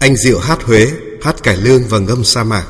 Anh Diệu hát Huế, hát cải lương và ngâm sa mạc.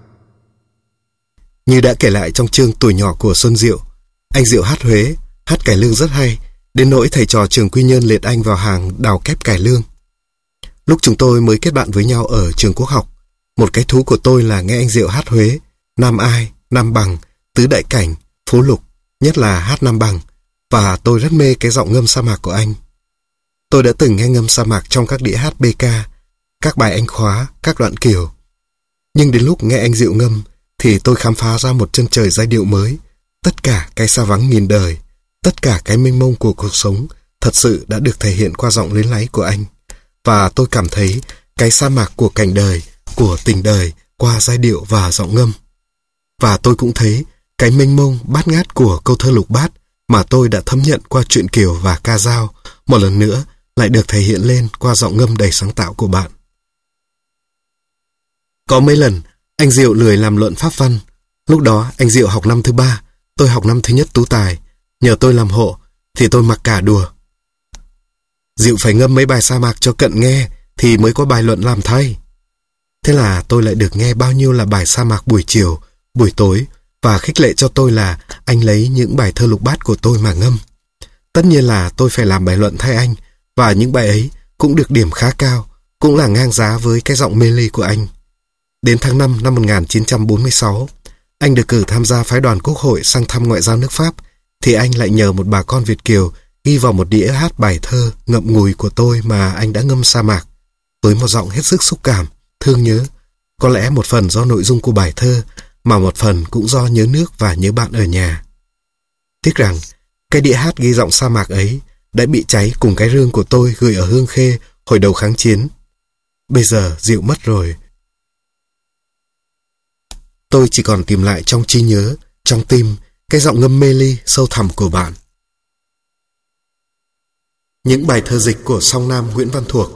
Như đã kể lại trong chương Tuổi nhỏ của Xuân Diệu, anh Diệu hát Huế, hát cải lương rất hay, đến nỗi thầy trò trường Quy Nhơn liệt anh vào hàng đào kép cải lương. Lúc chúng tôi mới kết bạn với nhau ở trường Quốc học, một cái thú của tôi là nghe anh Diệu hát Huế, Nam Ai, Nam Bằng, Tứ Đại Cảnh, Phú Lục, nhất là hát Nam Bằng, và tôi rất mê cái giọng ngâm sa mạc của anh. Tôi đã từng nghe ngâm sa mạc trong các đĩa hát BK, các bài Anh Khóa, các đoạn Kiều. Nhưng đến lúc nghe anh Diệu ngâm thì tôi khám phá ra một chân trời giai điệu mới. Tất cả cái xa vắng nghìn đời, tất cả cái mênh mông của cuộc sống thật sự đã được thể hiện qua giọng luyến láy của anh. Và tôi cảm thấy cái sa mạc của cảnh đời, của tình đời qua giai điệu và giọng ngâm. Và tôi cũng thấy cái mênh mông bát ngát của câu thơ lục bát mà tôi đã thấm nhận qua truyện Kiều và ca dao, một lần nữa lại được thể hiện lên qua giọng ngâm đầy sáng tạo của bạn. Có mấy lần anh Diệu lười làm luận pháp văn. Lúc đó anh Diệu học năm thứ 3, tôi học năm thứ nhất tú tài. Nhờ tôi làm hộ thì tôi mặc cả đùa: Diệu phải ngâm mấy bài sa mạc cho Cận nghe thì mới có bài luận làm thay. Thế là tôi lại được nghe bao nhiêu là bài sa mạc buổi chiều, buổi tối, và khích lệ cho tôi là anh lấy những bài thơ lục bát của tôi mà ngâm. Tất nhiên là tôi phải làm bài luận thay anh, và những bài ấy cũng được điểm khá cao, cũng là ngang giá với cái giọng mê ly của anh. Đến tháng 5 năm 1946, anh được cử tham gia phái đoàn Quốc hội sang thăm ngoại giao nước Pháp, thì anh lại nhờ một bà con Việt kiều ghi vào một đĩa hát bài thơ ngậm ngùi của tôi mà anh đã ngâm sa mạc, với một giọng hết sức xúc cảm, thương nhớ. Có lẽ một phần do nội dung của bài thơ, mà một phần cũng do nhớ nước và nhớ bạn ở nhà. Tiếc rằng, cái đĩa hát ghi giọng sa mạc ấy đã bị cháy cùng cái rương của tôi gửi ở Hương Khê hồi đầu kháng chiến. Bây giờ Diệu mất rồi. Tôi chỉ còn tìm lại trong trí nhớ, trong tim, cái giọng ngâm mê ly sâu thẳm của bạn. Những bài thơ dịch của song Nam Nguyễn Văn Thuộc.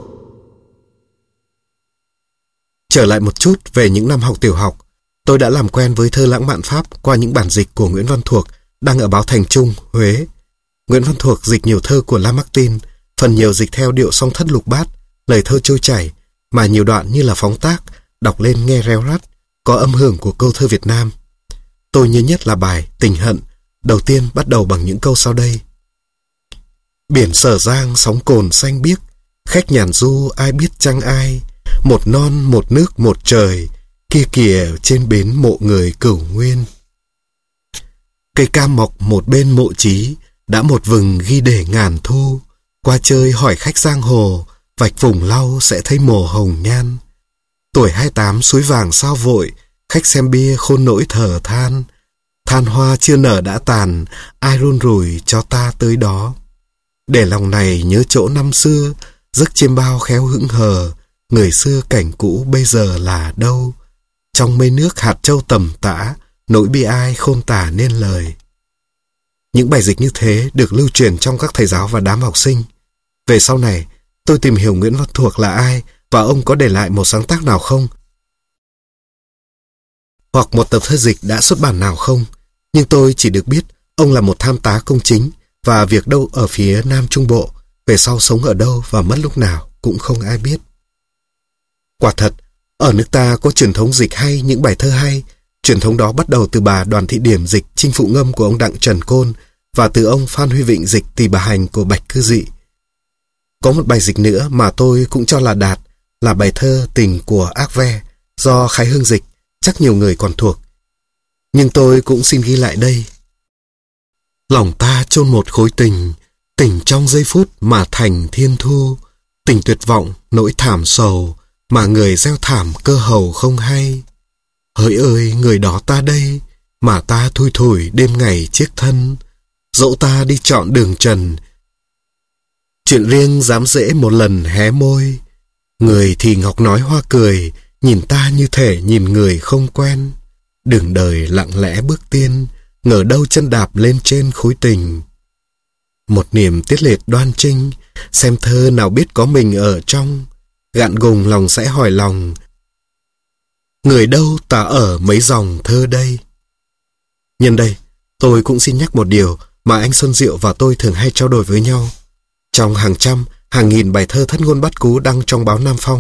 Trở lại một chút về những năm học tiểu học, tôi đã làm quen với thơ lãng mạn Pháp qua những bản dịch của Nguyễn Văn Thuộc đăng ở báo Thành Trung, Huế. Nguyễn Văn Thuộc dịch nhiều thơ của Lamartine, phần nhiều dịch theo điệu song thất lục bát, lời thơ trôi chảy, mà nhiều đoạn như là phóng tác, đọc lên nghe reo rắt, có âm hưởng của câu thơ Việt Nam. Tôi nhớ nhất là bài Tình Hận, đầu tiên bắt đầu bằng những câu sau đây: Biển Sở Giang sóng cồn xanh biếc, khách nhàn du ai biết chăng ai, một non một nước một trời, kia kìa trên bến mộ người Cửu Nguyên. Cây cam mọc một bên mộ chí, đã một vừng ghi để ngàn thu, qua chơi hỏi khách giang hồ, vạch vùng lau sẽ thấy mồ hồng nhan. Tuổi 28 suối vàng sao vội, khách xem bia khôn nỗi thở than, than hoa chưa nở đã tàn, ai run rủi cho ta tới đó. Để lòng này nhớ chỗ năm xưa, giấc chiêm bao khéo hững hờ, người xưa cảnh cũ bây giờ là đâu. Trong mây nước hạt châu tầm tã, nỗi bi ai khôn tả nên lời. Những bài dịch như thế được lưu truyền trong các thầy giáo và đám học sinh. Về sau này, tôi tìm hiểu Nguyễn Văn Thuộc là ai và ông có để lại một sáng tác nào không, hoặc một tập thơ dịch đã xuất bản nào không. Nhưng tôi chỉ được biết ông là một tham tá công chính và việc đâu ở phía Nam Trung Bộ, về sau sống ở đâu và mất lúc nào cũng không ai biết. Quả thật, ở nước ta có truyền thống dịch hay những bài thơ hay. Truyền thống đó bắt đầu từ bà Đoàn Thị Điểm dịch Chinh Phụ Ngâm của ông Đặng Trần Côn và từ ông Phan Huy Vịnh dịch Tỳ Bà Hành của Bạch Cư Dị. Có một bài dịch nữa mà tôi cũng cho là đạt, là bài thơ Tình của Ác Ve do Khái Hương dịch, chắc nhiều người còn thuộc. Nhưng tôi cũng xin ghi lại đây: Lòng ta chôn một khối tình, tình trong giây phút mà thành thiên thu, tình tuyệt vọng, nỗi thảm sầu, mà người gieo thảm cơ hầu không hay. Hỡi ơi người đó ta đây, mà ta thui thủi đêm ngày chiếc thân, dẫu ta đi chọn đường trần, chuyện riêng dám dễ một lần hé môi. Người thì ngọc nói hoa cười, nhìn ta như thể nhìn người không quen. Đường đời lặng lẽ bước tiên, ngờ đâu chân đạp lên trên khối tình. Một niềm tiết liệt đoan trinh, xem thơ nào biết có mình ở trong, gạn gùng lòng sẽ hỏi lòng, người đâu ta ở mấy dòng thơ đây. Nhân đây, tôi cũng xin nhắc một điều mà anh Xuân Diệu và tôi thường hay trao đổi với nhau. Trong hàng trăm, hàng nghìn bài thơ thất ngôn bát cú đăng trong báo Nam Phong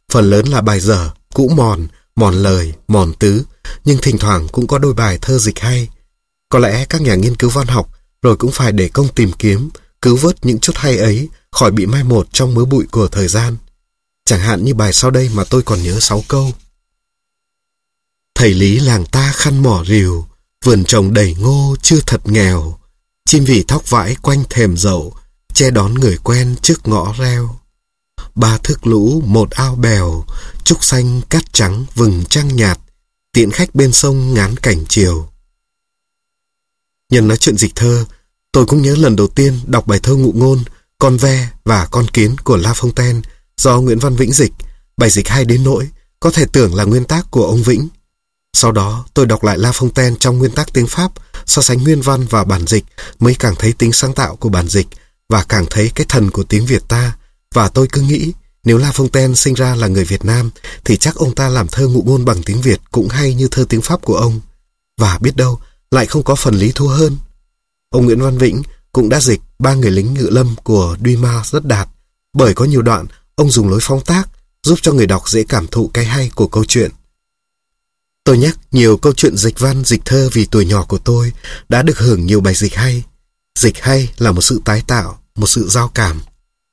Phần lớn là bài dở, cũ mòn, mòn lời, mòn tứ, nhưng thỉnh thoảng cũng có đôi bài thơ dịch hay. Có lẽ các nhà nghiên cứu văn học rồi cũng phải để công tìm kiếm, cứu vớt những chút hay ấy khỏi bị mai một trong mớ bụi của thời gian. Chẳng hạn như bài sau đây mà tôi còn nhớ 6 câu. Thầy lý làng ta khăn mỏ rìu, vườn trồng đầy ngô chưa thật nghèo, chim vỉ thóc vãi quanh thềm dậu, che đón người quen trước ngõ reo. 3 thước lũ 1 ao bèo, trúc xanh cát trắng vừng trăng nhạt, tiễn khách bên sông ngán cảnh chiều. Nhân nói chuyện dịch thơ, tôi cũng nhớ lần đầu tiên đọc bài thơ ngụ ngôn Con ve và con kiến của La Fontaine do Nguyễn Văn Vĩnh dịch. Bài dịch hay đến nỗi có thể tưởng là nguyên tác của ông Vĩnh. Sau đó tôi đọc lại La Fontaine trong nguyên tác tiếng Pháp, so sánh nguyên văn và bản dịch, mới càng thấy tính sáng tạo của bản dịch và càng thấy cái thần của tiếng Việt ta. Và tôi cứ nghĩ nếu La Fontaine sinh ra là người Việt Nam thì chắc ông ta làm thơ ngụ ngôn bằng tiếng Việt cũng hay như thơ tiếng Pháp của ông. Và biết đâu lại không có phần lý thú hơn. Ông Nguyễn Văn Vĩnh cũng đã dịch 3 người lính ngự lâm của Dumas rất đạt, bởi có nhiều đoạn ông dùng lối phóng tác giúp cho người đọc dễ cảm thụ cái hay của câu chuyện. Tôi nhắc nhiều câu chuyện dịch văn, dịch thơ vì tuổi nhỏ của tôi đã được hưởng nhiều bài dịch hay. Dịch hay là một sự tái tạo, một sự giao cảm.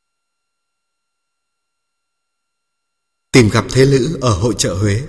Tìm gặp Thế Lữ ở hội chợ Huế.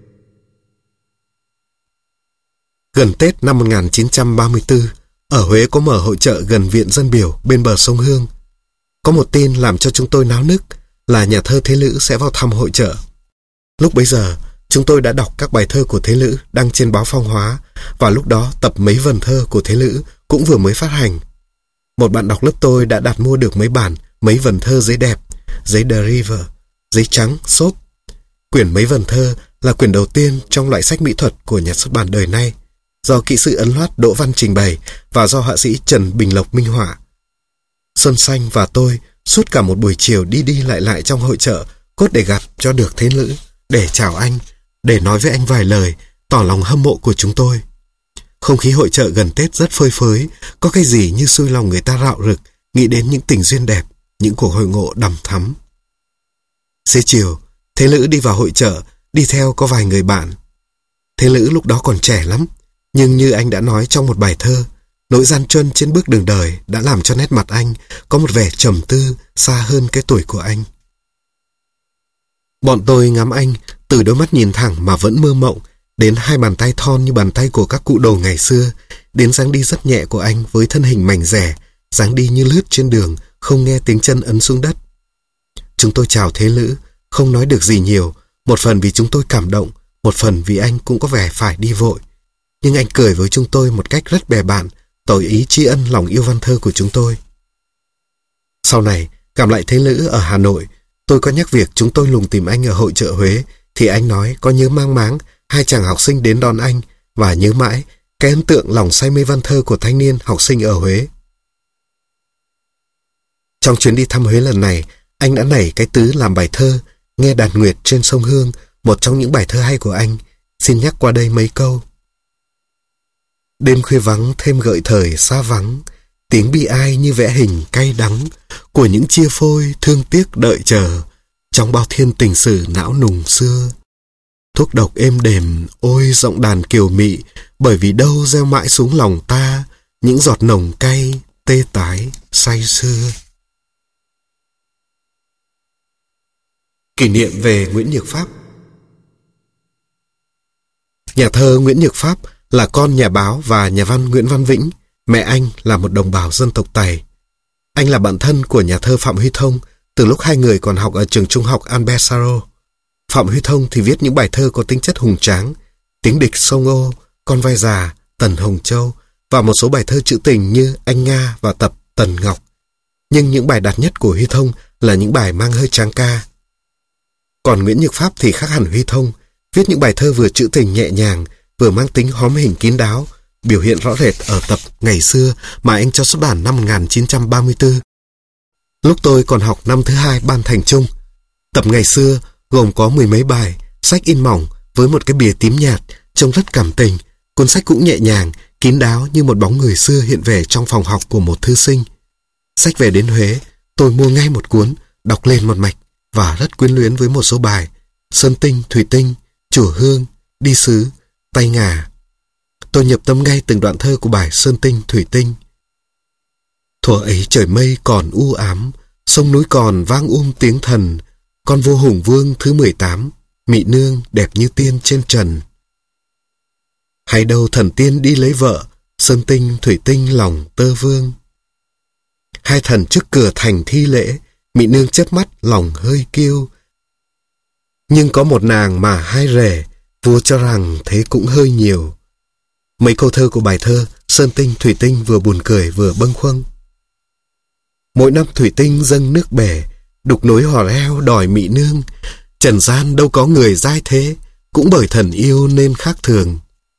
Gần Tết năm 1934, ở Huế có mở hội chợ gần Viện Dân Biểu bên bờ sông Hương. Có một tin làm cho chúng tôi náo nức là nhà thơ Thế Lữ sẽ vào thăm hội chợ. Lúc bấy giờ, chúng tôi đã đọc các bài thơ của Thế Lữ đăng trên báo Phong Hóa, và lúc đó tập mấy vần thơ của Thế Lữ cũng vừa mới phát hành. Một bạn đọc lớp tôi đã đặt mua được mấy bản, mấy vần thơ giấy đẹp, giấy The River, giấy trắng, xốp. Quyển mấy vần thơ là quyển đầu tiên trong loại sách mỹ thuật của nhà xuất bản đời nay, do kỹ sư ấn loát Đỗ Văn trình bày và do họa sĩ Trần Bình Lộc minh họa. Xuân Xanh và tôi suốt cả một buổi chiều đi đi lại trong hội chợ cốt để gặp cho được Thế Lữ, để chào anh, để nói với anh vài lời, tỏ lòng hâm mộ của chúng tôi. Không khí hội chợ gần Tết rất phơi phới, có cái gì như xui lòng người ta rạo rực, nghĩ đến những tình duyên đẹp, những cuộc hội ngộ đằm thắm. Xế chiều, Thế Lữ đi vào hội chợ, đi theo có vài người bạn. Thế Lữ lúc đó còn trẻ lắm, nhưng như anh đã nói trong một bài thơ, nỗi gian truân trên bước đường đời đã làm cho nét mặt anh có một vẻ trầm tư xa hơn cái tuổi của anh. Bọn tôi ngắm anh từ đôi mắt nhìn thẳng mà vẫn mơ mộng, đến hai bàn tay thon như bàn tay của các cụ đồ ngày xưa, đến dáng đi rất nhẹ của anh với thân hình mảnh dẻ, dáng đi như lướt trên đường, không nghe tiếng chân ấn xuống đất. Chúng tôi chào Thế Lữ, không nói được gì nhiều, một phần vì chúng tôi cảm động, một phần vì anh cũng có vẻ phải đi vội. Nhưng anh cười với chúng tôi một cách rất bè bạn, tỏ ý tri ân lòng yêu văn thơ của chúng tôi. Sau này, gặp lại Thế Lữ ở Hà Nội, tôi có nhắc việc chúng tôi lùng tìm anh ở hội chợ Huế, thì anh nói có nhớ mang máng hai chàng học sinh đến đón anh, và nhớ mãi cái ấn tượng lòng say mê văn thơ của thanh niên học sinh ở Huế. Trong chuyến đi thăm Huế lần này, anh đã nảy cái tứ làm bài thơ Nghe đàn nguyệt trên sông Hương, một trong những bài thơ hay của anh. Xin nhắc qua đây mấy câu. Đêm khuya vắng thêm gợi thời xa vắng, tiếng bi ai như vẽ hình cay đắng của những chia phôi thương tiếc đợi chờ trong bao thiên tình sử não nùng xưa. Thuốc độc êm đềm, ôi giọng đàn kiều mị, bởi vì đâu gieo mãi xuống lòng ta những giọt nồng cay tê tái say sưa. Kỷ niệm về Nguyễn Nhược Pháp. Nhà thơ Nguyễn Nhược Pháp là con nhà báo và nhà văn Nguyễn Văn Vĩnh. Mẹ anh là một đồng bào dân tộc Tày. Anh là bạn thân của nhà thơ Phạm Huy Thông từ lúc hai người còn học ở trường trung học Albert Sarraut. Phạm Huy Thông thì viết những bài thơ có tính chất hùng tráng, Tiếng địch sông Ô, Con vai già, Tần Hồng Châu và một số bài thơ trữ tình như Anh Nga và tập Tần Ngọc. Nhưng những bài đạt nhất của Huy Thông là những bài mang hơi tráng ca. Còn Nguyễn Nhược Pháp thì khác hẳn Huy Thông, viết những bài thơ vừa trữ tình nhẹ nhàng, vừa mang tính hóm hình kín đáo, biểu hiện rõ rệt ở tập Ngày xưa mà anh cho xuất bản năm 1934. Lúc tôi còn học năm thứ hai ban thành trung, tập Ngày xưa gồm có 10 mấy bài, sách in mỏng với một cái bìa tím nhạt, trông rất cảm tình. Cuốn sách cũng nhẹ nhàng, kín đáo như một bóng người xưa hiện về trong phòng học của một thư sinh. Sách về đến Huế, tôi mua ngay một cuốn, đọc lên một mạch và rất quyến luyến với một số bài. sơn tinh, thủy tinh, chùa hương, đi sứ, tay ngà. Tôi nhập tâm ngay từng đoạn thơ của bài Sơn tinh, thủy tinh. Thuở ấy trời mây còn u ám, sông núi còn vang tiếng thần, con vua Hùng Vương thứ 18, mị nương đẹp như tiên trên trần. Hay đâu thần tiên đi lấy vợ, sơn tinh, thủy tinh lòng tơ vương. Hai thần trước cửa thành thi lễ, mị nương chớp mắt lòng hơi kiêu. Nhưng có một nàng mà hai rể, vua cho rằng thế cũng hơi nhiều. Mấy câu thơ của bài thơ Sơn tinh, thủy tinh vừa buồn cười vừa bâng khuâng. Mỗi năm thủy tinh dâng nước bể, đục nối hò reo đòi mị nương. Trần gian đâu có người giai thế, cũng bởi thần yêu nên khác thường.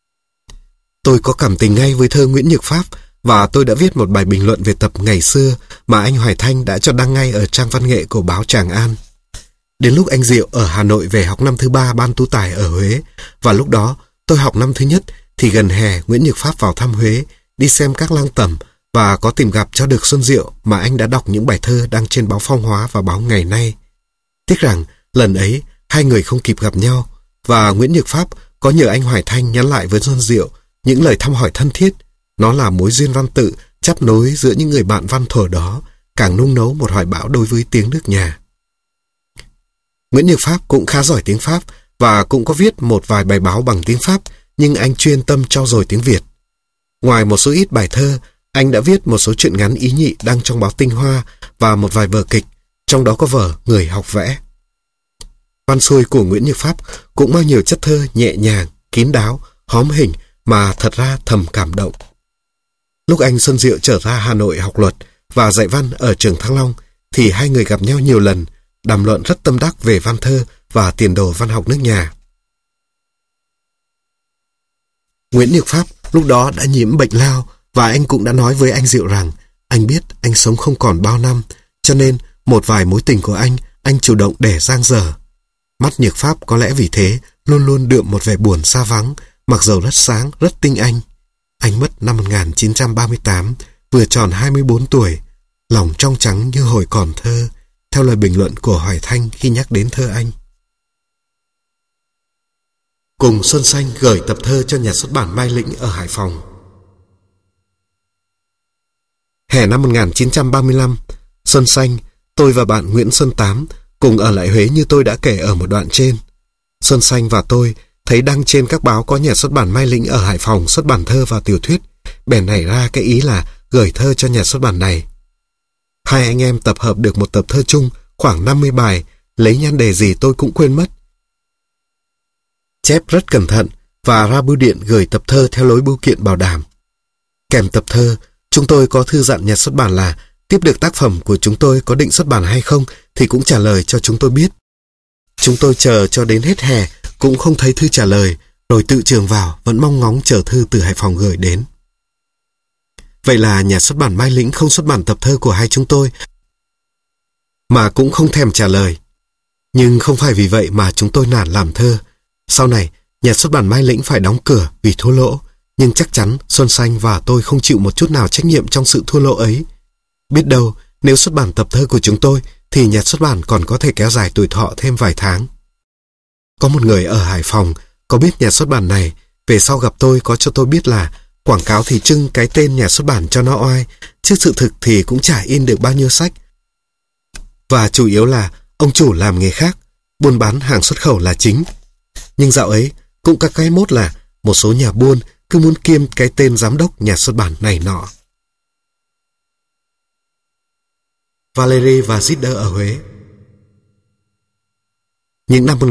Tôi có cảm tình ngay với thơ Nguyễn Nhược Pháp, và tôi đã viết một bài bình luận về tập Ngày xưa mà anh Hoài Thanh đã cho đăng ngay ở trang văn nghệ của báo Tràng An. Đến lúc anh Diệu ở Hà Nội về học năm thứ 3 ban tú tài ở Huế, và lúc đó tôi học năm thứ nhất, thì gần hè Nguyễn Nhược Pháp vào thăm Huế, đi xem các lăng tẩm và có tìm gặp cho được Xuân Diệu mà anh đã đọc những bài thơ đăng trên báo Phong Hóa và báo Ngày Nay. Tiếc rằng lần ấy hai người không kịp gặp nhau, và Nguyễn Nhược Pháp có nhờ anh Hoài Thanh nhắn lại với Xuân Diệu những lời thăm hỏi thân thiết. Nó là mối duyên văn tự chắp nối giữa những người bạn văn thuở đó, càng nung nấu một hoài bão đối với tiếng nước nhà. Nguyễn Nhược Pháp cũng khá giỏi tiếng Pháp và cũng có viết một vài bài báo bằng tiếng Pháp, nhưng anh chuyên tâm trau dồi tiếng Việt. Ngoài một số ít bài thơ, anh đã viết một số truyện ngắn ý nhị đăng trong báo Tinh Hoa và một vài vở kịch, trong đó có vở Người học vẽ. Văn xuôi của Nguyễn Nhược Pháp cũng bao nhiêu chất thơ nhẹ nhàng, kín đáo, hóm hình mà thật ra thầm cảm động. Lúc anh Xuân Diệu trở ra Hà Nội học luật và dạy văn ở trường Thăng Long, thì hai người gặp nhau nhiều lần, đàm luận rất tâm đắc về văn thơ và tiền đồ văn học nước nhà. Nguyễn Nhược Pháp lúc đó đã nhiễm bệnh lao, và anh cũng đã nói với anh Diệu rằng anh biết anh sống không còn bao năm, cho nên một vài mối tình của anh chủ động để dang dở. Mắt Nhược Pháp có lẽ vì thế luôn luôn đượm một vẻ buồn xa vắng, mặc dầu rất sáng, rất tinh anh. Anh mất năm 1938, vừa tròn 24 tuổi, lòng trong trắng như hồi còn thơ, theo lời bình luận của Hoài Thanh khi nhắc đến thơ anh. Cùng Xuân Xanh gửi tập thơ cho nhà xuất bản Mai Lĩnh ở Hải Phòng. Hè năm 1935, Xuân Xanh, tôi và bạn Nguyễn Xuân Tám cùng ở lại Huế như tôi đã kể ở một đoạn trên. Xuân Xanh và tôi thấy đăng trên các báo có nhà xuất bản Mai Lĩnh ở Hải Phòng xuất bản thơ và tiểu thuyết, bèn nảy ra cái ý là gửi thơ cho nhà xuất bản này. Hai anh em tập hợp được một tập thơ chung khoảng 50 bài, lấy nhan đề gì tôi cũng quên mất. Chép rất cẩn thận và ra bưu điện gửi tập thơ theo lối bưu kiện bảo đảm. Kèm tập thơ, chúng tôi có thư dặn nhà xuất bản là tiếp được tác phẩm của chúng tôi có định xuất bản hay không thì cũng trả lời cho chúng tôi biết. Chúng tôi chờ cho đến hết hè cũng không thấy thư trả lời, rồi tự trường vào vẫn mong ngóng chờ thư từ Hải Phòng gửi đến. Vậy là nhà xuất bản Mai Lĩnh không xuất bản tập thơ của hai chúng tôi, mà cũng không thèm trả lời. Nhưng không phải vì vậy mà chúng tôi nản làm thơ. Sau này, nhà xuất bản Mai Lĩnh phải đóng cửa vì thua lỗ, nhưng chắc chắn Xuân Xanh và tôi không chịu một chút nào trách nhiệm trong sự thua lỗ ấy. Biết đâu, nếu xuất bản tập thơ của chúng tôi, thì nhà xuất bản còn có thể kéo dài tuổi thọ thêm vài tháng. Có một người ở Hải Phòng có biết nhà xuất bản này, về sau gặp tôi có cho tôi biết là quảng cáo thì trưng cái tên nhà xuất bản cho nó oai, chứ sự thực thì cũng chả in được bao nhiêu sách. Và chủ yếu là ông chủ làm nghề khác, buôn bán hàng xuất khẩu là chính. Nhưng dạo ấy cũng có cái mốt là một số nhà buôn cứ muốn kiêm cái tên giám đốc nhà xuất bản này nọ. Valery và Zidder ở Huế. Những năm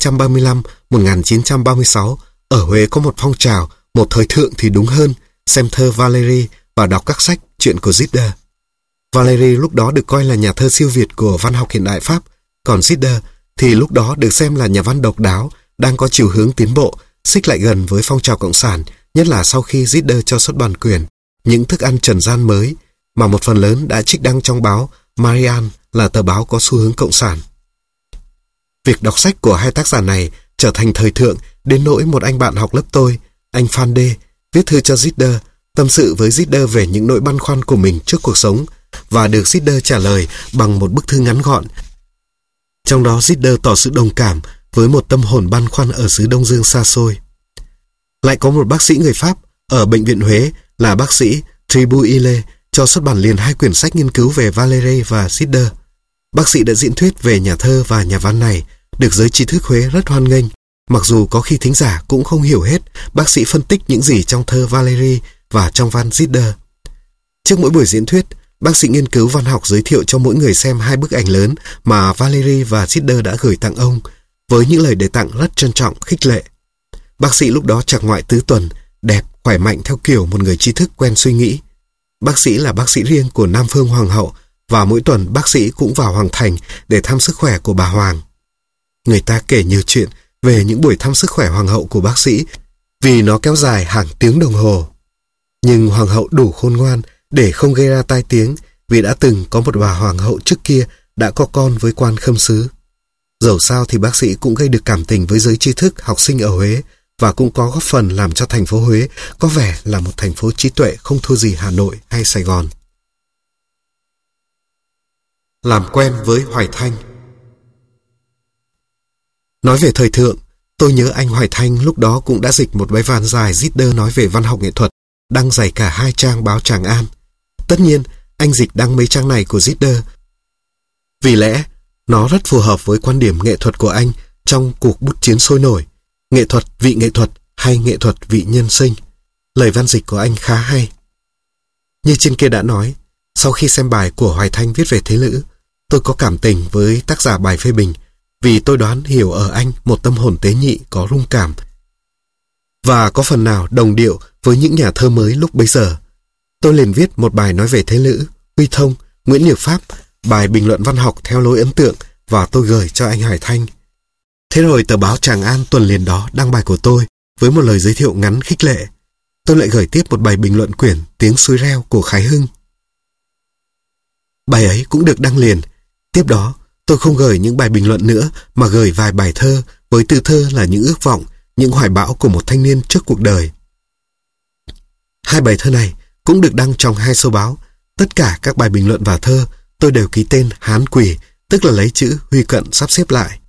1935-1936, ở Huế có một phong trào, một thời thượng thì đúng hơn, xem thơ Valery và đọc các sách chuyện của Zidder. Valery lúc đó được coi là nhà thơ siêu việt của văn học hiện đại Pháp, còn Zidder thì lúc đó được xem là nhà văn độc đáo, đang có chiều hướng tiến bộ, xích lại gần với phong trào cộng sản, nhất là sau khi Zidder cho xuất bản quyển Những thức ăn trần gian mới, mà một phần lớn đã trích đăng trong báo Marianne, là tờ báo có xu hướng cộng sản. Việc đọc sách của hai tác giả này trở thành thời thượng đến nỗi một anh bạn học lớp tôi, anh Phan Đê, viết thư cho Zidder, tâm sự với Zidder về những nỗi băn khoăn của mình trước cuộc sống, và được Zidder trả lời bằng một bức thư ngắn gọn. Trong đó Zidder tỏ sự đồng cảm với một tâm hồn băn khoăn ở xứ Đông Dương xa xôi. Lại có một bác sĩ người Pháp ở Bệnh viện Huế là bác sĩ Tribouille cho xuất bản liền 2 quyển sách nghiên cứu về Valéry và Sider. Bác sĩ đã diễn thuyết về nhà thơ và nhà văn này, được giới trí thức Huế rất hoan nghênh, mặc dù có khi thính giả cũng không hiểu hết bác sĩ phân tích những gì trong thơ Valéry và trong văn Sider. Trước mỗi buổi diễn thuyết, bác sĩ nghiên cứu văn học giới thiệu cho mỗi người xem 2 bức ảnh lớn mà Valéry và Sider đã gửi tặng ông, với những lời đề tặng rất trân trọng, khích lệ. Bác sĩ lúc đó chạc ngoại tứ tuần, đẹp, khỏe mạnh theo kiểu một người trí thức quen suy nghĩ. Bác sĩ là bác sĩ riêng của Nam Phương Hoàng hậu, và mỗi tuần bác sĩ cũng vào Hoàng Thành để thăm sức khỏe của bà Hoàng. Người ta kể nhiều chuyện về những buổi thăm sức khỏe Hoàng hậu của bác sĩ vì nó kéo dài hàng tiếng đồng hồ. Nhưng Hoàng hậu đủ khôn ngoan để không gây ra tai tiếng, vì đã từng có một bà Hoàng hậu trước kia đã có con với quan khâm sứ. Dẫu sao thì bác sĩ cũng gây được cảm tình với giới tri thức học sinh ở Huế, và cũng có góp phần làm cho thành phố Huế có vẻ là một thành phố trí tuệ không thua gì Hà Nội hay Sài Gòn. Làm quen với Hoài Thanh. Nói về thời thượng, tôi nhớ anh Hoài Thanh lúc đó cũng đã dịch một bài văn dài Sider nói về văn học nghệ thuật, đăng dày cả 2 trang báo Tràng An. Tất nhiên, anh dịch đăng mấy trang này của Sider vì lẽ nó rất phù hợp với quan điểm nghệ thuật của anh trong cuộc bút chiến sôi nổi, nghệ thuật vị nghệ thuật hay nghệ thuật vị nhân sinh. Lời văn dịch của anh khá hay. Như trên kia đã nói, sau khi xem bài của Hoài Thanh viết về thế lữ, tôi có cảm tình với tác giả bài phê bình, vì tôi đoán hiểu ở anh một tâm hồn tế nhị có rung cảm và có phần nào đồng điệu với những nhà thơ mới lúc bấy giờ. Tôi liền viết một bài nói về thế lữ, Huy Thông, Nguyễn Nhược Pháp, bài bình luận văn học theo lối ấn tượng, và tôi gửi cho anh Hoài Thanh. Thế rồi tờ báo Tràng An tuần liền đó đăng bài của tôi với một lời giới thiệu ngắn khích lệ. Tôi lại gửi tiếp một bài bình luận quyển Tiếng Suối Reo của Khái Hưng. Bài ấy cũng được đăng liền. Tiếp đó, tôi không gửi những bài bình luận nữa mà gửi vài bài thơ với từ thơ là những ước vọng, những hoài bão của một thanh niên trước cuộc đời. 2 bài thơ này cũng được đăng trong 2 số báo. Tất cả các bài bình luận và thơ tôi đều ký tên Hán Quỷ, tức là lấy chữ Huy Cận sắp xếp lại.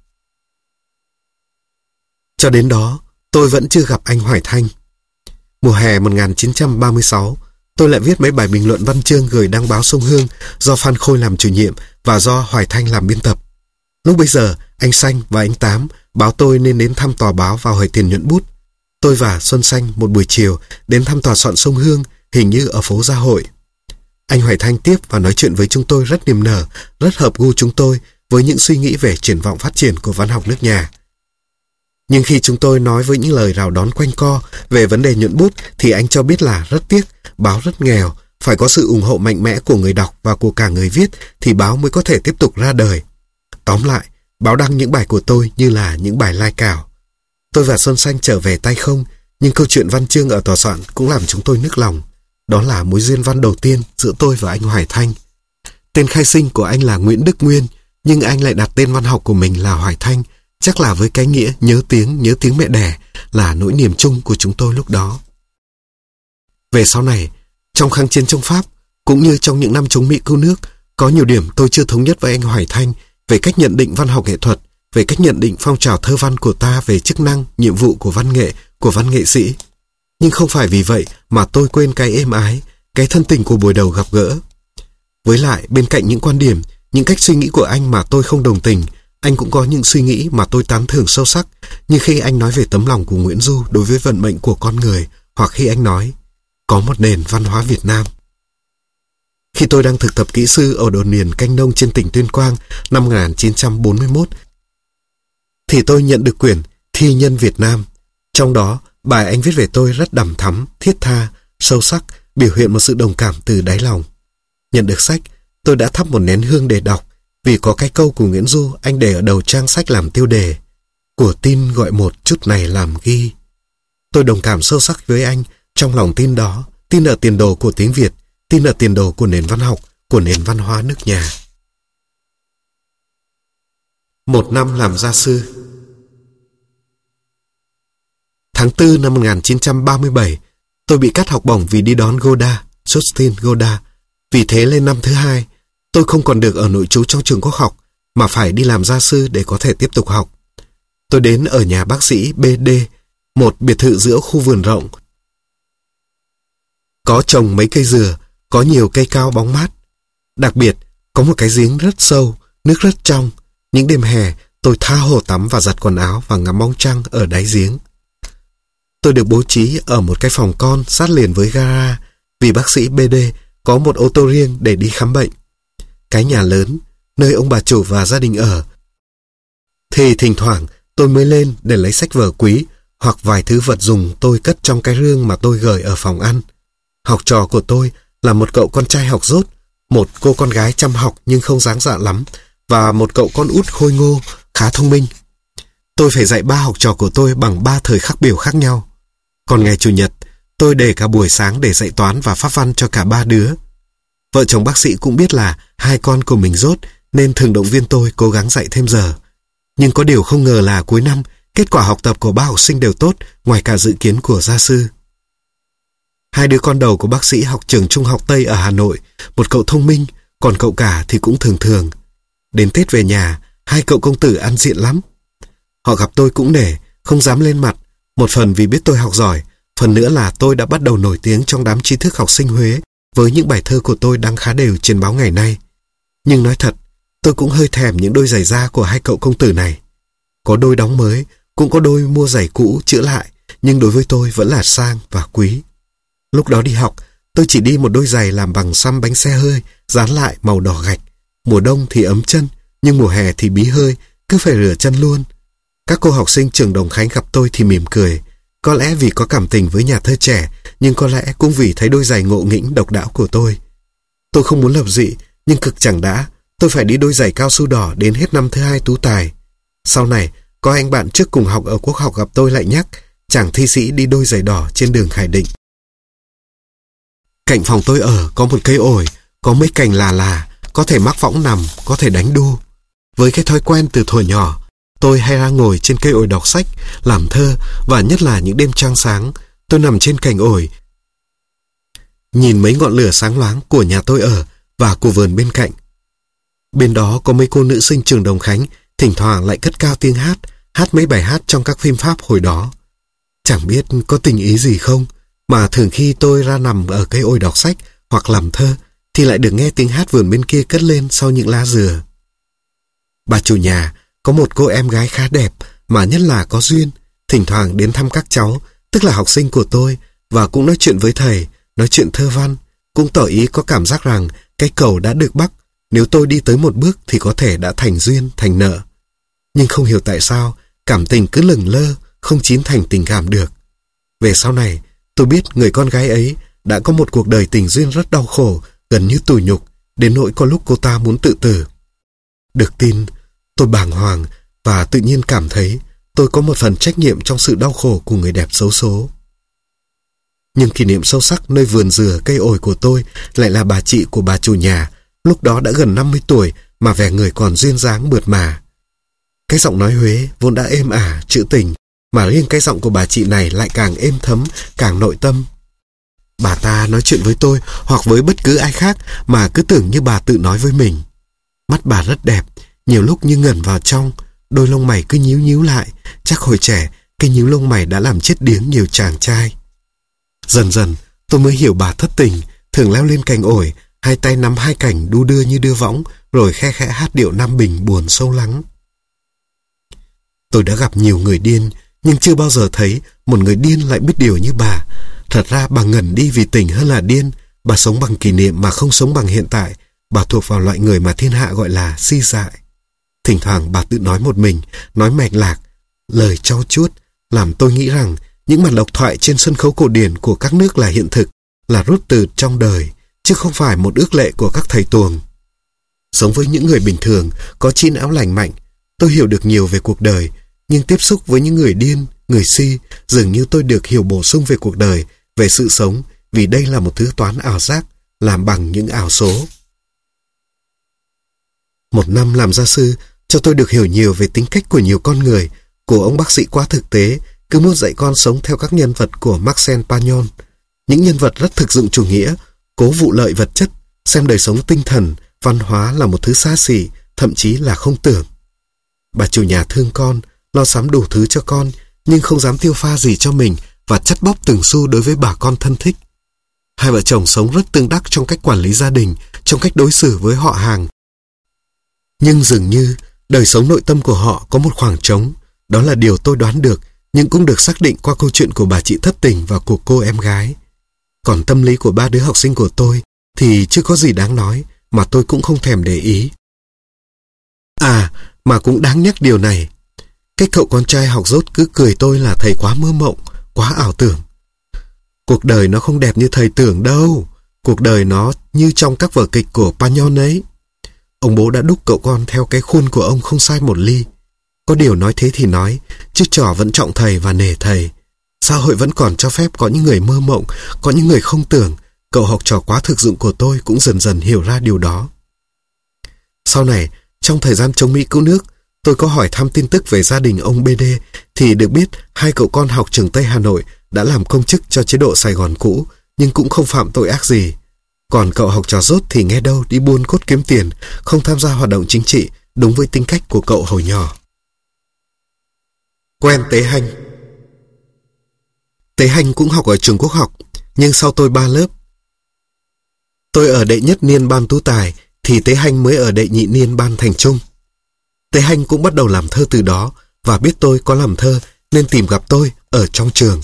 Cho đến đó, tôi vẫn chưa gặp anh Hoài Thanh. Mùa hè 1936, tôi lại viết mấy bài bình luận văn chương gửi đăng báo Sông Hương do Phan Khôi làm chủ nhiệm và do Hoài Thanh làm biên tập. Lúc bấy giờ, anh Xanh và anh Tám báo tôi nên đến thăm tòa báo vào hồi tiền nhuận bút. Tôi và Xuân Xanh một buổi chiều đến thăm tòa soạn Sông Hương, hình như ở phố Gia Hội. Anh Hoài Thanh tiếp và nói chuyện với chúng tôi rất niềm nở, rất hợp gu chúng tôi với những suy nghĩ về triển vọng phát triển của văn học nước nhà. Nhưng khi chúng tôi nói với những lời rào đón quanh co về vấn đề nhuận bút thì anh cho biết là rất tiếc, báo rất nghèo, phải có sự ủng hộ mạnh mẽ của người đọc và của cả người viết thì báo mới có thể tiếp tục ra đời. Tóm lại, báo đăng những bài của tôi như là những bài lai cảo. Tôi và Xuân Xanh trở về tay không, nhưng câu chuyện văn chương ở tòa soạn cũng làm chúng tôi nức lòng. Đó là mối duyên văn đầu tiên giữa tôi và anh Hoài Thanh. Tên khai sinh của anh là Nguyễn Đức Nguyên, nhưng anh lại đặt tên văn học của mình là Hoài Thanh, chắc là với cái nghĩa nhớ tiếng mẹ đẻ là nỗi niềm chung của chúng tôi lúc đó. Về sau này, trong kháng chiến chống Pháp, cũng như trong những năm chống Mỹ cứu nước, có nhiều điểm tôi chưa thống nhất với anh Hoài Thanh về cách nhận định văn học nghệ thuật, về cách nhận định phong trào thơ văn của ta, về chức năng, nhiệm vụ của văn nghệ, của văn nghệ sĩ. Nhưng không phải vì vậy mà tôi quên cái êm ái, cái thân tình của buổi đầu gặp gỡ. Với lại, bên cạnh những quan điểm, những cách suy nghĩ của anh mà tôi không đồng tình, anh cũng có những suy nghĩ mà tôi tán thưởng sâu sắc, như khi anh nói về tấm lòng của Nguyễn Du đối với vận mệnh của con người, hoặc khi anh nói có một nền văn hóa Việt Nam. Khi tôi đang thực tập kỹ sư ở đồn điền Canh Nông trên tỉnh Tuyên Quang năm 1941, thì tôi nhận được quyển Thi nhân Việt Nam. Trong đó, bài anh viết về tôi rất đằm thắm, thiết tha, sâu sắc, biểu hiện một sự đồng cảm từ đáy lòng. Nhận được sách, tôi đã thắp một nén hương để đọc, vì có cái câu của Nguyễn Du anh để ở đầu trang sách làm tiêu đề: của tin gọi một chút này làm ghi. Tôi đồng cảm sâu sắc với anh trong lòng tin đó, tin ở tiền đồ của tiếng Việt, tin ở tiền đồ của nền văn học, của nền văn hóa nước nhà. 1 năm làm gia sư. Tháng 4 năm 1937, tôi bị cắt học bổng vì đi đón Godard, Justin Godard. Vì thế lên năm thứ 2, tôi không còn được ở nội trú trong trường quốc học, mà phải đi làm gia sư để có thể tiếp tục học. Tôi đến ở nhà bác sĩ BD, một biệt thự giữa khu vườn rộng. Có trồng mấy cây dừa, có nhiều cây cao bóng mát. Đặc biệt, có một cái giếng rất sâu, nước rất trong. Những đêm hè, tôi tha hồ tắm và giặt quần áo và ngắm bóng trăng ở đáy giếng. Tôi được bố trí ở một cái phòng con sát liền với gara, vì bác sĩ BD có một ô tô riêng để đi khám bệnh. Cái nhà lớn, nơi ông bà chủ và gia đình ở, thì thỉnh thoảng tôi mới lên để lấy sách vở quý hoặc vài thứ vật dùng tôi cất trong cái rương mà tôi gửi ở phòng ăn. Học trò của tôi là một cậu con trai học dốt, một cô con gái chăm học nhưng không dáng dạ lắm, và một cậu con út khôi ngô, khá thông minh. Tôi phải dạy 3 học trò của tôi bằng 3 thời khắc biểu khác nhau. Còn ngày Chủ nhật, tôi để cả buổi sáng để dạy toán và pháp văn cho cả 3 đứa. Vợ chồng bác sĩ cũng biết là 2 con của mình dốt nên thường động viên tôi cố gắng dạy thêm giờ. Nhưng có điều không ngờ là cuối năm, kết quả học tập của 3 học sinh đều tốt ngoài cả dự kiến của gia sư. 2 đứa con đầu của bác sĩ học trường Trung học Tây ở Hà Nội, một cậu thông minh, còn cậu cả thì cũng thường thường. Đến Tết về nhà, 2 cậu công tử ăn diện lắm. Họ gặp tôi cũng nể, không dám lên mặt, một phần vì biết tôi học giỏi, phần nữa là tôi đã bắt đầu nổi tiếng trong đám tri thức học sinh Huế với những bài thơ của tôi đăng khá đều trên báo ngày nay. Nhưng nói thật, tôi cũng hơi thèm những đôi giày da của 2 cậu công tử này. Có đôi đóng mới, cũng có đôi mua giày cũ chữa lại, nhưng đối với tôi vẫn là sang và quý. Lúc đó đi học, tôi chỉ đi một đôi giày làm bằng xăm bánh xe hơi, dán lại màu đỏ gạch. Mùa đông thì ấm chân, nhưng mùa hè thì bí hơi, cứ phải rửa chân luôn. Các cô học sinh trường Đồng Khánh gặp tôi thì mỉm cười. Có lẽ vì có cảm tình với nhà thơ trẻ, nhưng có lẽ cũng vì thấy đôi giày ngộ nghĩnh độc đáo của tôi. Tôi không muốn lập dị, nhưng cực chẳng đã, tôi phải đi đôi giày cao su đỏ đến hết năm thứ 2 tú tài. Sau này, có anh bạn trước cùng học ở Quốc học gặp tôi lại nhắc, chàng thi sĩ đi đôi giày đỏ trên đường Khải Định. Cạnh phòng tôi ở có một cây ổi, có mấy cành là, có thể mắc võng nằm, có thể đánh đu. Với cái thói quen từ thuở nhỏ, tôi hay ra ngồi trên cây ổi đọc sách, làm thơ, và nhất là những đêm trăng sáng, tôi nằm trên cành ổi, nhìn mấy ngọn lửa sáng loáng của nhà tôi ở và của vườn bên cạnh. Bên đó có mấy cô nữ sinh trường Đồng Khánh, thỉnh thoảng lại cất cao tiếng hát mấy bài hát trong các phim Pháp hồi đó. Chẳng biết có tình ý gì không, mà thường khi tôi ra nằm ở cây ổi đọc sách hoặc làm thơ, thì lại được nghe tiếng hát vườn bên kia cất lên sau những lá dừa. Bà chủ nhà có một cô em gái khá đẹp, mà nhất là có duyên, thỉnh thoảng đến thăm các cháu, tức là học sinh của tôi, và cũng nói chuyện với thầy, nói chuyện thơ văn, cũng tỏ ý có cảm giác rằng cái cầu đã được bắc, nếu tôi đi tới một bước thì có thể đã thành duyên, thành nợ. Nhưng không hiểu tại sao, cảm tình cứ lửng lơ, không chín thành tình cảm được. Về sau này, tôi biết người con gái ấy đã có một cuộc đời tình duyên rất đau khổ, gần như tủi nhục, đến nỗi có lúc cô ta muốn tự tử. Được tin, tôi bàng hoàng và tự nhiên cảm thấy tôi có một phần trách nhiệm trong sự đau khổ của người đẹp xấu số. Nhưng kỷ niệm sâu sắc nơi vườn dừa cây ổi của tôi lại là bà chị của bà chủ nhà, lúc đó đã gần 50 tuổi mà vẻ người còn duyên dáng mượt mà. Cái giọng nói Huế vốn đã êm ả, trữ tình, mà riêng cái giọng của bà chị này lại càng êm thấm, càng nội tâm. Bà ta nói chuyện với tôi hoặc với bất cứ ai khác mà cứ tưởng như bà tự nói với mình. Mắt bà rất đẹp, nhiều lúc như ngẩn vào trong, đôi lông mày cứ nhíu nhíu lại, chắc hồi trẻ cái nhíu lông mày đã làm chết điếng nhiều chàng trai. Dần dần tôi mới hiểu bà thất tình, thường leo lên cành ổi, 2 tay nắm 2 cành đu đưa như đưa võng, rồi khe khẽ hát điệu Nam Bình buồn sâu lắng. Tôi đã gặp nhiều người điên, nhưng chưa bao giờ thấy một người điên lại biết điều như bà. Thật ra bà ngẩn đi vì tình hơn là điên, bà sống bằng kỷ niệm mà không sống bằng hiện tại, bà thuộc vào loại người mà thiên hạ gọi là si dại. Thỉnh thoảng bà tự nói một mình, nói mạch lạc, lời trau chuốt, làm tôi nghĩ rằng những màn độc thoại trên sân khấu cổ điển của các nước là hiện thực, là rút từ trong đời, chứ không phải một ước lệ của các thầy tuồng. Sống với những người bình thường, có chín áo lành mạnh, tôi hiểu được nhiều về cuộc đời, nhưng tiếp xúc với những người điên, người si, dường như tôi được hiểu bổ sung về cuộc đời, về sự sống, vì đây là một thứ toán ảo giác, làm bằng những ảo số. 1 năm làm gia sư cho tôi được hiểu nhiều về tính cách của nhiều con người, của ông bác sĩ quá thực tế, cứ muốn dạy con sống theo các nhân vật của Marcel Pagnol. Những nhân vật rất thực dụng chủ nghĩa, cố vụ lợi vật chất, xem đời sống tinh thần, văn hóa là một thứ xa xỉ, thậm chí là không tưởng. Bà chủ nhà thương con, lo sắm đủ thứ cho con, nhưng không dám tiêu pha gì cho mình và chắt bóp từng xu đối với bà con thân thích. Hai vợ chồng sống rất tương đắc trong cách quản lý gia đình, trong cách đối xử với họ hàng. Nhưng dường như đời sống nội tâm của họ có một khoảng trống. Đó là điều tôi đoán được, nhưng cũng được xác định qua câu chuyện của bà chị thất tình và của cô em gái. Còn tâm lý của ba đứa học sinh của tôi thì chưa có gì đáng nói, mà tôi cũng không thèm để ý. À, mà cũng đáng nhắc điều này. Cái cậu con trai học dốt cứ cười tôi là thầy quá mơ mộng, quá ảo tưởng. Cuộc đời nó không đẹp như thầy tưởng đâu. Cuộc đời nó như trong các vở kịch của Pagnon ấy. Ông bố đã đúc cậu con theo cái khuôn của ông không sai một ly. Có điều nói thế thì nói, chứ trò vẫn trọng thầy và nể thầy. Xã hội vẫn còn cho phép có những người mơ mộng, có những người không tưởng. Cậu học trò quá thực dụng của tôi cũng dần dần hiểu ra điều đó. Sau này, trong thời gian chống Mỹ cứu nước, tôi có hỏi thăm tin tức về gia đình ông BD thì được biết hai cậu con học trường Tây Hà Nội đã làm công chức cho chế độ Sài Gòn cũ, nhưng cũng không phạm tội ác gì. Còn cậu học trò dốt thì nghe đâu đi buôn cốt kiếm tiền, không tham gia hoạt động chính trị, đúng với tính cách của cậu hồi nhỏ. Quen Tế Hanh. Tế Hanh cũng học ở trường Quốc học, nhưng sau tôi 3 lớp. Tôi ở đệ nhất niên ban tú tài, thì Tế Hanh mới ở đệ nhị niên ban thành trung. Tế Hanh cũng bắt đầu làm thơ từ đó, và biết tôi có làm thơ nên tìm gặp tôi ở trong trường.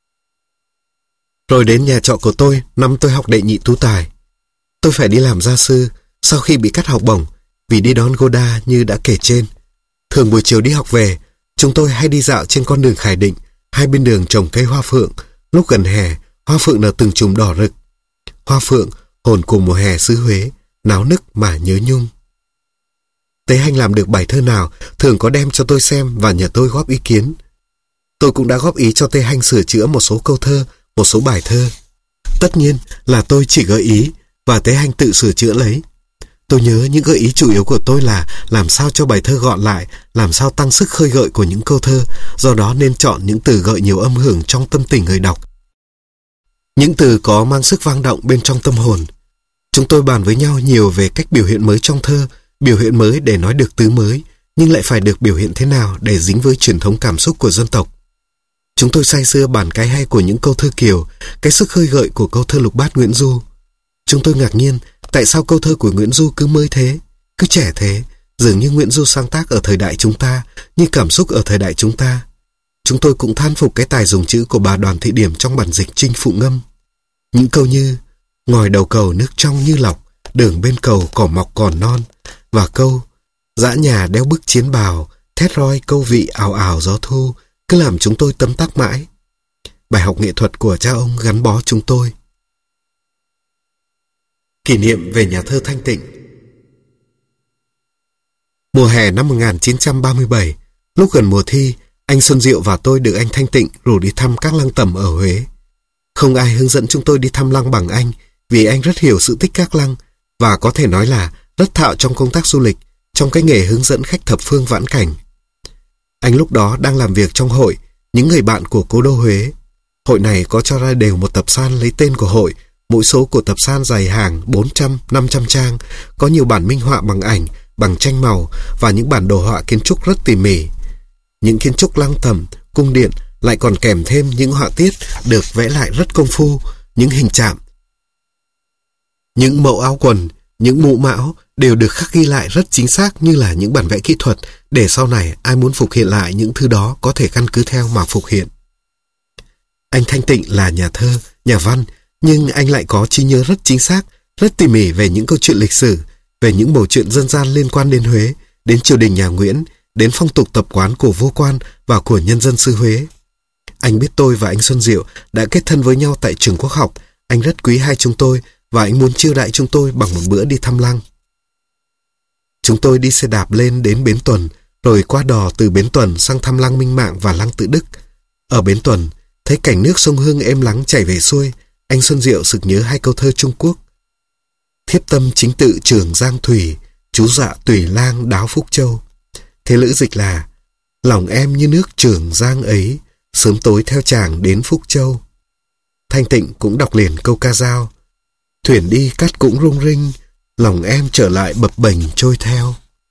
Rồi đến nhà trọ của tôi năm tôi học đệ nhị tú tài. Tôi phải đi làm gia sư sau khi bị cắt học bổng vì đi đón Goda như đã kể trên. Thường buổi chiều đi học về, chúng tôi hay đi dạo trên con đường Khải Định, hai bên đường trồng cây hoa phượng. Lúc gần hè, hoa phượng nở từng chùm đỏ rực. Hoa phượng hồn cùng mùa hè xứ Huế, náo nức mà nhớ nhung. Tế Hanh làm được bài thơ nào thường có đem cho tôi xem và nhờ tôi góp ý kiến. Tôi cũng đã góp ý cho Tế Hanh sửa chữa một số câu thơ, một số bài thơ. Tất nhiên là tôi chỉ gợi ý và Tế Hanh tự sửa chữa lấy. Tôi nhớ những gợi ý chủ yếu của tôi là làm sao cho bài thơ gọn lại, làm sao tăng sức khơi gợi của những câu thơ, do đó nên chọn những từ gợi nhiều âm hưởng trong tâm tình người đọc. Những từ có mang sức vang động bên trong tâm hồn. Chúng tôi bàn với nhau nhiều về cách biểu hiện mới trong thơ, biểu hiện mới để nói được tứ mới, nhưng lại phải được biểu hiện thế nào để dính với truyền thống cảm xúc của dân tộc. Chúng tôi say sưa bàn cái hay của những câu thơ Kiều, cái sức khơi gợi của câu thơ lục bát Nguyễn Du. Chúng tôi ngạc nhiên tại sao câu thơ của Nguyễn Du cứ mới thế, cứ trẻ thế, dường như Nguyễn Du sáng tác ở thời đại chúng ta, như cảm xúc ở thời đại chúng ta. Chúng tôi cũng than phục cái tài dùng chữ của bà Đoàn Thị Điểm trong bản dịch Trinh Phụ Ngâm. Những câu như ngòi đầu cầu nước trong như lọc, đường bên cầu cỏ mọc còn non, và câu dã nhà đeo bức chiến bào, thét roi câu vị ào ào gió thu, cứ làm chúng tôi tâm tác mãi. Bài học nghệ thuật của cha ông gắn bó chúng tôi. Kỷ niệm về nhà thơ Thanh Tịnh. Mùa hè năm 1937, lúc gần mùa thi, anh Xuân Diệu và tôi được anh Thanh Tịnh rủ đi thăm các lăng tẩm ở Huế. Không ai hướng dẫn chúng tôi đi thăm lăng bằng anh, vì anh rất hiểu sự tích các lăng, và có thể nói là rất thạo trong công tác du lịch, trong cái nghề hướng dẫn khách thập phương vãn cảnh. Anh lúc đó đang làm việc trong hội Những Người Bạn của Cố đô Huế. Hội này có cho ra đều một tập san lấy tên của hội. Mỗi số của tập san dày hàng 400-500 trang, có nhiều bản minh họa bằng ảnh, bằng tranh màu và những bản đồ họa kiến trúc rất tỉ mỉ. Những kiến trúc lăng tẩm, cung điện lại còn kèm thêm những họa tiết được vẽ lại rất công phu, những hình chạm, những mẫu áo quần, những mũ mão đều được khắc ghi lại rất chính xác như là những bản vẽ kỹ thuật, để sau này ai muốn phục hiện lại những thứ đó có thể căn cứ theo mà phục hiện. Anh Thanh Tịnh là nhà thơ, nhà văn, nhưng anh lại có trí nhớ rất chính xác, rất tỉ mỉ về những câu chuyện lịch sử, về những mẩu chuyện dân gian liên quan đến Huế, đến triều đình nhà Nguyễn, đến phong tục tập quán của vua quan và của nhân dân xứ Huế. Anh biết tôi và anh Xuân Diệu đã kết thân với nhau tại trường Quốc học. Anh rất quý hai chúng tôi và anh muốn chiêu đãi chúng tôi bằng một bữa đi thăm lăng. Chúng tôi đi xe đạp lên đến Bến Tuần, rồi qua đò từ Bến Tuần sang thăm lăng Minh Mạng và lăng Tự Đức. Ở Bến Tuần, thấy cảnh nước sông Hương êm lắng chảy về xuôi, anh Xuân Diệu sực nhớ hai câu thơ Trung Quốc. Thiếp tâm chính tự Trường Giang Thủy, chú dạ tùy lang đáo Phúc Châu. Thế lữ dịch là: lòng em như nước Trường Giang ấy, sớm tối theo chàng đến Phúc Châu. Thanh Tịnh cũng đọc liền câu ca dao: thuyền đi cát cũng rung rinh, lòng em trở lại bập bềnh trôi theo.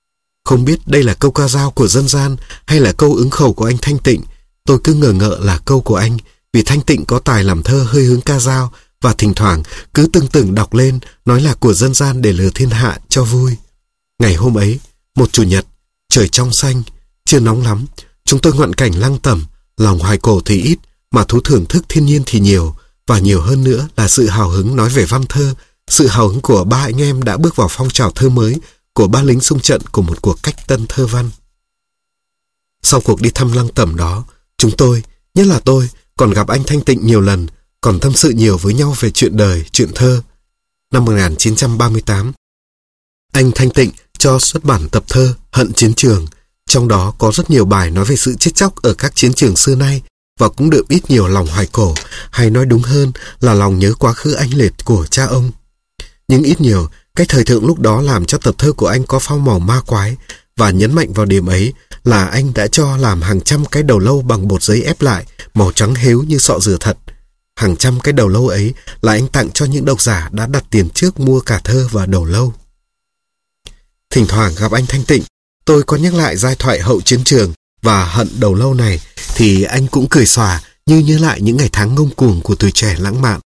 Không biết đây là câu ca dao của dân gian hay là câu ứng khẩu của anh Thanh Tịnh. Tôi cứ ngờ ngợ là câu của anh, vì Thanh Tịnh có tài làm thơ hơi hướng ca dao và thỉnh thoảng cứ tưng đọc lên nói là của dân gian để lừa thiên hạ cho vui. Ngày hôm ấy, một chủ nhật, trời trong xanh, chưa nóng lắm, chúng tôi ngoạn cảnh lăng tẩm, lòng hoài cổ thì ít, mà thú thưởng thức thiên nhiên thì nhiều, và nhiều hơn nữa là sự hào hứng nói về văn thơ, sự hào hứng của ba anh em đã bước vào phong trào thơ mới, của ba lính xung trận của một cuộc cách tân thơ văn. Sau cuộc đi thăm lăng tẩm đó, chúng tôi, nhất là tôi, còn gặp anh Thanh Tịnh nhiều lần, còn tâm sự nhiều với nhau về chuyện đời, chuyện thơ. Năm 1938, anh Thanh Tịnh cho xuất bản tập thơ Hận Chiến Trường, trong đó có rất nhiều bài nói về sự chết chóc ở các chiến trường xưa nay, và cũng đượm ít nhiều lòng hoài cổ, hay nói đúng hơn là lòng nhớ quá khứ anh liệt của cha ông. Nhưng ít nhiều, cái thời thượng lúc đó làm cho tập thơ của anh có phao màu ma quái, và nhấn mạnh vào điểm ấy là anh đã cho làm hàng trăm cái đầu lâu bằng bột giấy ép lại, màu trắng héo như sọ dừa thật. Hàng trăm cái đầu lâu ấy là anh tặng cho những độc giả đã đặt tiền trước mua cả thơ và đầu lâu. Thỉnh thoảng gặp anh Thanh Tịnh, tôi có nhắc lại giai thoại Hậu Chiến Trường và Hận đầu lâu này, thì anh cũng cười xòa như nhớ lại những ngày tháng ngông cuồng của tuổi trẻ lãng mạn.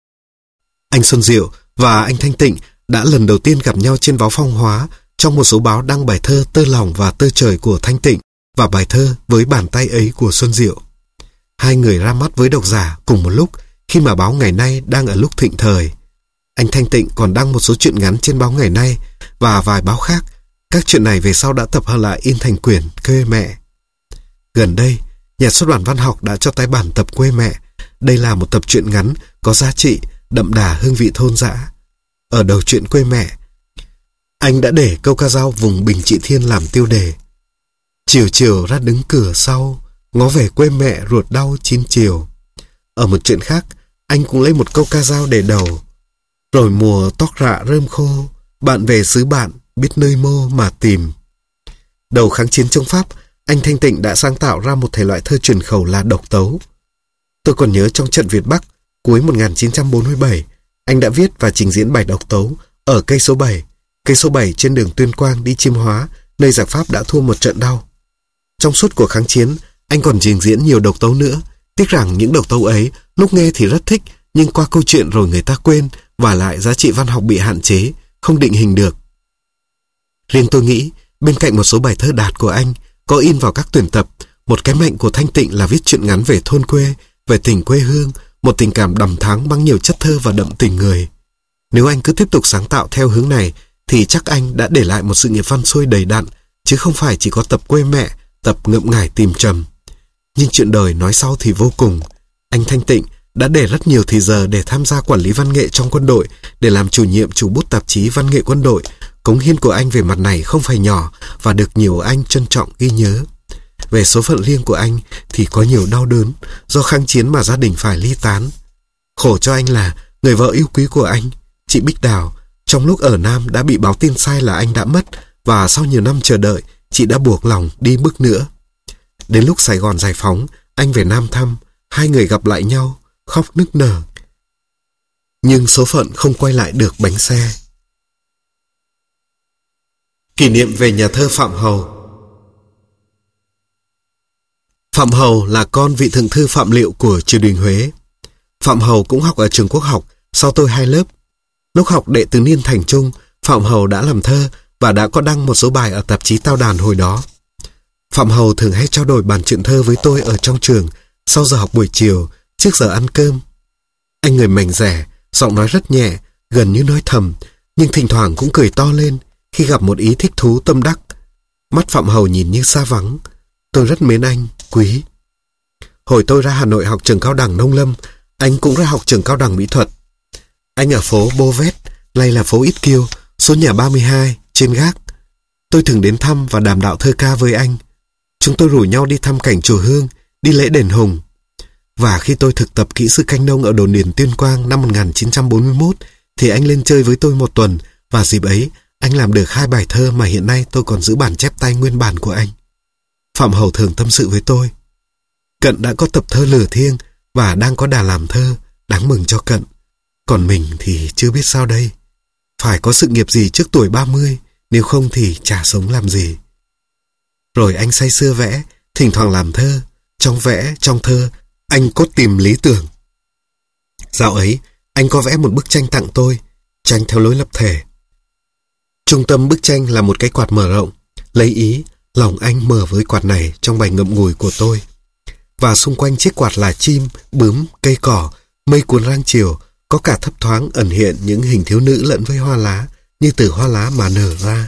Anh Xuân Diệu và anh Thanh Tịnh đã lần đầu tiên gặp nhau trên báo Phong Hóa, trong một số báo đăng bài thơ Tơ Lòng và Tơ Trời của Thanh Tịnh và bài thơ Với Bàn Tay Ấy của Xuân Diệu. Hai người ra mắt với độc giả cùng một lúc khi mà báo Ngày Nay đang ở lúc thịnh thời. Anh Thanh Tịnh còn đăng một số truyện ngắn trên báo Ngày Nay và vài báo khác. Các chuyện này về sau đã tập hợp lại in thành quyển Quê Mẹ. Gần đây, nhà xuất bản Văn Học đã cho tái bản tập Quê Mẹ. Đây là một tập truyện ngắn có giá trị, đậm đà hương vị thôn dã. Ở đầu truyện Quê Mẹ, anh đã để câu ca dao vùng Bình Trị Thiên làm tiêu đề. Chiều chiều ra đứng cửa sau, ngó về quê mẹ ruột đau 9 chiều. Ở một chuyện khác, anh cũng lấy một câu ca dao để đầu. Rồi mùa tóc rạ rơm khô, bạn về xứ bạn, biết nơi mô mà tìm. Đầu kháng chiến chống Pháp, anh Thanh Tịnh đã sáng tạo ra một thể loại thơ truyền khẩu là độc tấu. Tôi còn nhớ trong trận Việt Bắc, cuối 1947, anh đã viết và trình diễn bài độc tấu ở cây số 7. Cây số 7 trên đường Tuyên Quang đi Chiêm Hóa, nơi giặc Pháp đã thua một trận đau. Trong suốt cuộc kháng chiến, anh còn trình diễn nhiều độc tấu nữa. Tiếc rằng những độc tấu ấy lúc nghe thì rất thích, nhưng qua câu chuyện rồi người ta quên, và lại giá trị văn học bị hạn chế, không định hình được. Riêng tôi nghĩ, bên cạnh một số bài thơ đạt của anh có in vào các tuyển tập, một cái mạnh của Thanh Tịnh là viết truyện ngắn về thôn quê, về tình quê hương, một tình cảm đằm thắm bằng nhiều chất thơ và đậm tình người. Nếu anh cứ tiếp tục sáng tạo theo hướng này, thì chắc anh đã để lại một sự nghiệp văn xuôi đầy đặn, chứ không phải chỉ có tập Quê Mẹ, tập Ngậm Ngải Tìm Trầm. Nhưng chuyện đời nói sau thì vô cùng. Anh Thanh Tịnh đã để rất nhiều thời giờ để tham gia quản lý văn nghệ trong quân đội, để làm chủ nhiệm chủ bút tạp chí Văn nghệ Quân đội. Cống hiến của anh về mặt này không phải nhỏ và được nhiều anh trân trọng ghi nhớ. Về số phận riêng của anh thì có nhiều đau đớn, do kháng chiến mà gia đình phải ly tán. Khổ cho anh là người vợ yêu quý của anh, chị Bích Đào, trong lúc ở Nam đã bị báo tin sai là anh đã mất, và sau nhiều năm chờ đợi, chị đã buộc lòng đi bước nữa. Đến lúc Sài Gòn giải phóng, anh về Nam thăm, hai người gặp lại nhau, khóc nức nở. Nhưng số phận không quay lại được bánh xe. Kỷ niệm về nhà thơ Phạm Hầu. Phạm Hầu là con vị thượng thư Phạm Liệu của triều đình Huế. Phạm Hầu cũng học ở trường Quốc học, sau tôi 2 lớp. Lúc học đệ tứ niên thành trung, Phạm Hầu đã làm thơ và đã có đăng một số bài ở tạp chí Tao Đàn hồi đó. Phạm Hầu thường hay trao đổi bản truyện thơ với tôi ở trong trường, sau giờ học buổi chiều, trước giờ ăn cơm. Anh người mảnh rẻ, giọng nói rất nhẹ, gần như nói thầm, nhưng thỉnh thoảng cũng cười to lên khi gặp một ý thích thú tâm đắc. Mắt Phạm Hầu nhìn như xa vắng. Tôi rất mến anh, quý. Hồi tôi ra Hà Nội học trường cao đẳng nông lâm, anh cũng ra học trường cao đẳng mỹ thuật. Anh ở phố Bô Vét, nay là phố Ít Kiêu, số nhà 32, trên gác. Tôi thường đến thăm và đàm đạo thơ ca với anh. Chúng tôi rủ nhau đi thăm cảnh chùa Hương, đi lễ đền Hùng. Và khi tôi thực tập kỹ sư canh nông ở đồn điền Tuyên Quang năm 1941, thì anh lên chơi với tôi 1 tuần, và dịp ấy, anh làm được 2 bài thơ mà hiện nay tôi còn giữ bản chép tay nguyên bản của anh. Phạm Hầu thường tâm sự với tôi. Cận đã có tập thơ Lửa Thiêng và đang có đà làm thơ, đáng mừng cho Cận. Còn mình thì chưa biết sao đây. Phải có sự nghiệp gì trước tuổi 30, nếu không thì chả sống làm gì. Rồi anh say sưa vẽ, thỉnh thoảng làm thơ. Trong vẽ, trong thơ, anh cốt tìm lý tưởng. Dạo ấy, anh có vẽ một bức tranh tặng tôi, tranh theo lối lập thể. Trung tâm bức tranh là một cái quạt mở rộng. Lấy ý, lòng anh mở với quạt này trong bài ngậm ngùi của tôi. Và xung quanh chiếc quạt là chim, bướm, cây cỏ, mây cuốn răng chiều, có cả thấp thoáng ẩn hiện những hình thiếu nữ lẫn với hoa lá, như từ hoa lá mà nở ra.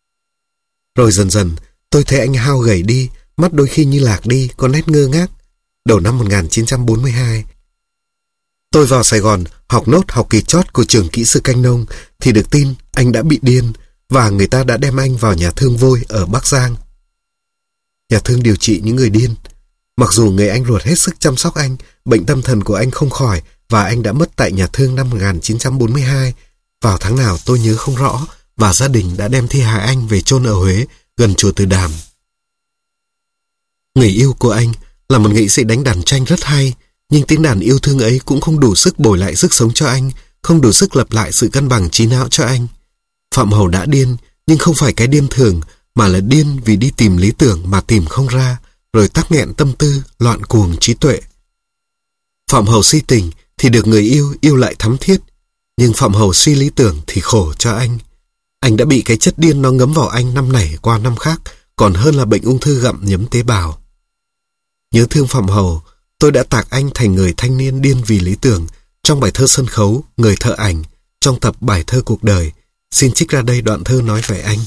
Rồi dần dần, tôi thấy anh hao gầy đi, mắt đôi khi như lạc đi, có nét ngơ ngác. Đầu năm 1942, tôi vào Sài Gòn học nốt học kỳ chót của trường kỹ sư canh nông thì được tin anh đã bị điên và người ta đã đem anh vào nhà thương Vôi ở Bắc Giang. Nhà thương điều trị những người điên. Mặc dù người anh ruột hết sức chăm sóc anh, bệnh tâm thần của anh không khỏi và anh đã mất tại nhà thương năm 1942. Vào tháng nào tôi nhớ không rõ và gia đình đã đem thi hài anh về chôn ở Huế gần chùa Từ Đàm. Người yêu của anh là một nghệ sĩ đánh đàn tranh rất hay, nhưng tiếng đàn yêu thương ấy cũng không đủ sức bồi lại sức sống cho anh, không đủ sức lập lại sự cân bằng trí não cho anh. Phạm Hầu đã điên, nhưng không phải cái điên thường, mà là điên vì đi tìm lý tưởng mà tìm không ra, rồi tắc nghẹn tâm tư, loạn cuồng trí tuệ. Phạm Hầu si tình thì được người yêu yêu lại thắm thiết, nhưng Phạm Hầu suy lý tưởng thì khổ cho anh. Anh đã bị cái chất điên nó ngấm vào anh năm này qua năm khác, còn hơn là bệnh ung thư gặm nhấm tế bào. Nhớ thương Phạm Hầu, tôi đã tạc anh thành người thanh niên điên vì lý tưởng trong bài thơ sân khấu Người thợ ảnh, trong tập bài thơ cuộc đời. Xin trích ra đây đoạn thơ nói về anh.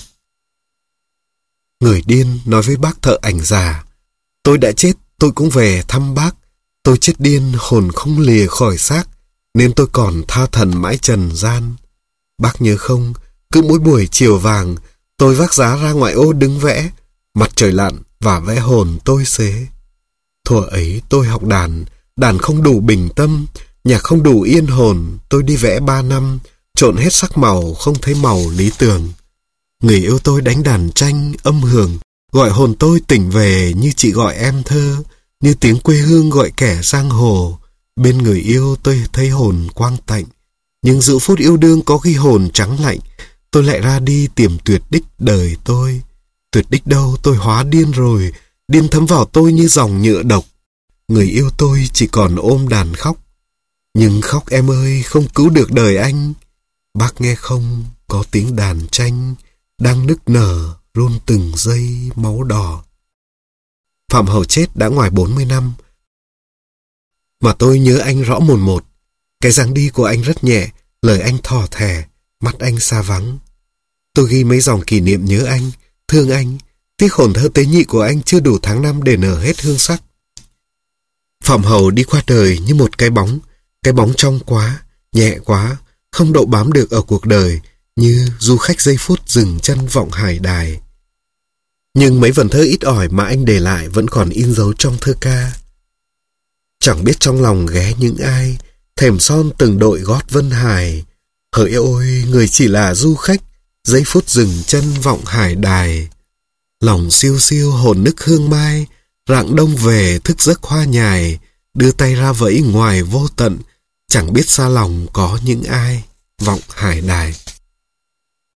Người điên nói với bác thợ ảnh già: tôi đã chết, tôi cũng về thăm bác. Tôi chết điên, hồn không lìa khỏi xác, nên tôi còn tha thần mãi trần gian. Bác nhớ không, cứ mỗi buổi chiều vàng, tôi vác giá ra ngoại ô đứng vẽ, mặt trời lặn và vẽ hồn tôi xế. Thuở ấy tôi học đàn, đàn không đủ bình tâm, nhạc không đủ yên hồn, tôi đi vẽ 3 năm, trộn hết sắc màu không thấy màu lý tưởng. Người yêu tôi đánh đàn tranh âm hưởng, gọi hồn tôi tỉnh về như chị gọi em thơ, như tiếng quê hương gọi kẻ giang hồ. Bên người yêu tôi thấy hồn quang tạnh, nhưng giữa phút yêu đương có khi hồn trắng lạnh. Tôi lại ra đi tìm tuyệt đích đời tôi. Tuyệt đích đâu, tôi hóa điên rồi, điên thấm vào tôi như dòng nhựa độc. Người yêu tôi chỉ còn ôm đàn khóc, nhưng khóc em ơi không cứu được đời anh. Bác nghe không, có tiếng đàn tranh đang nức nở run từng giây máu đỏ. Phạm Hầu chết đã ngoài 40 năm, mà tôi nhớ anh rõ mồn một. Cái dáng đi của anh rất nhẹ, lời anh thỏ thẻ, mắt anh xa vắng. Tôi ghi mấy dòng kỷ niệm nhớ anh, thương anh, tiếc hồn thơ tế nhị của anh chưa đủ tháng năm để nở hết hương sắc. Phạm Hầu đi qua đời như một cái bóng trong quá, nhẹ quá, không độ bám được ở cuộc đời, như du khách giây phút dừng chân vọng hải đài. Nhưng mấy vần thơ ít ỏi mà anh để lại vẫn còn in dấu trong thơ ca. Chẳng biết trong lòng ghé những ai, thèm son từng đội gót vân hải. Hỡi ôi, người chỉ là du khách, giây phút dừng chân vọng hải đài. Lòng siêu siêu hồn nức hương mai, rạng đông về thức giấc hoa nhài, đưa tay ra vẫy ngoài vô tận, chẳng biết xa lòng có những ai, vọng hải đài.